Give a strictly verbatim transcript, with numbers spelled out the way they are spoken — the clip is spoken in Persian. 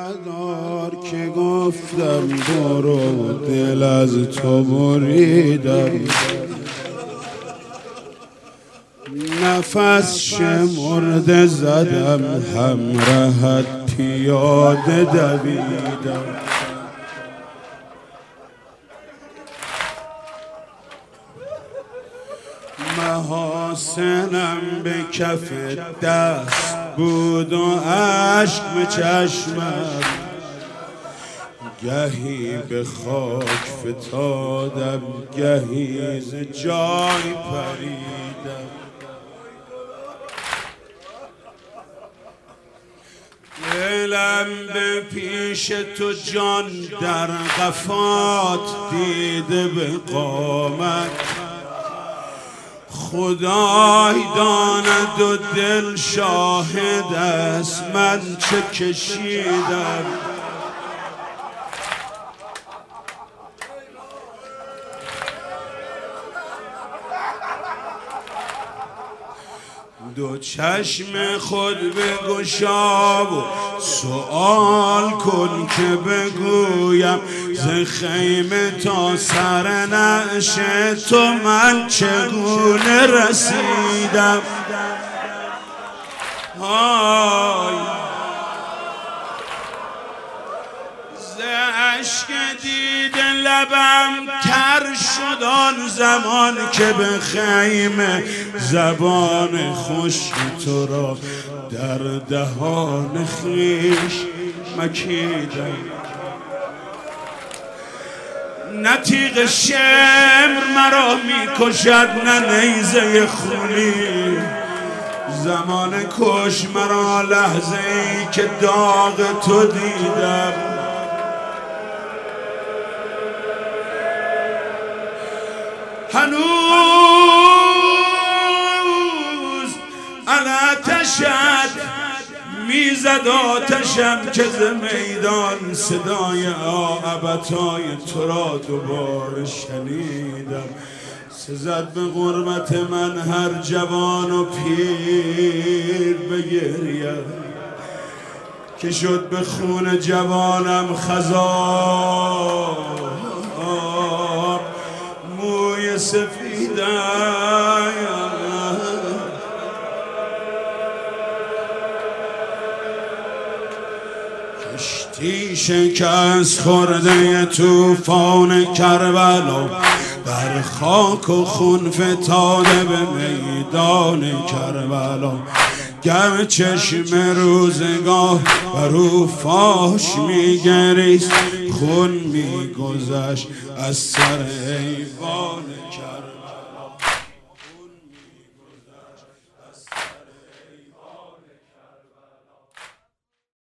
ندار که گفتم برو دل از تو بریدم، نفس شمرده زدم همراهت پیاده دویدم. محاسنم به کف دست بود و عشق به چشمم، گهی به خاک فتادم گهی ز جای پریدم. دلم به پیش تو جان در قفات دیده به قامت، خدای داند و دل شاهد است من چه کشیدم. دو چشم خود بگشا و سؤال کن که بگویم ز خیمه تا سر نعش تو من چگونه رسیدم. های ز اشک دیده لبم تر شد آن زمان که به خیمه زبان خشک تو را در دهان خویش مکیدم. نه تیغ شمر مرا میکشد نه نیزه خونی، زمان کش مرا لحظه ای که داغ تو دیدم. هنوز آتشت میزد آتشم که ز میدان صدای آبتای تو را دوباره شنیدم. سزد به غربت من هر جوان و پیر بگریم که شد به خون جوانم خضاب موی سفیدم. کشتی شکست خورده طوفان کربلا، در خاک و خون فتاده به میدان کربلا. گم چشم روزگاه بر او فاش میگریست، خون میگذشت از سر ایوان کربلا.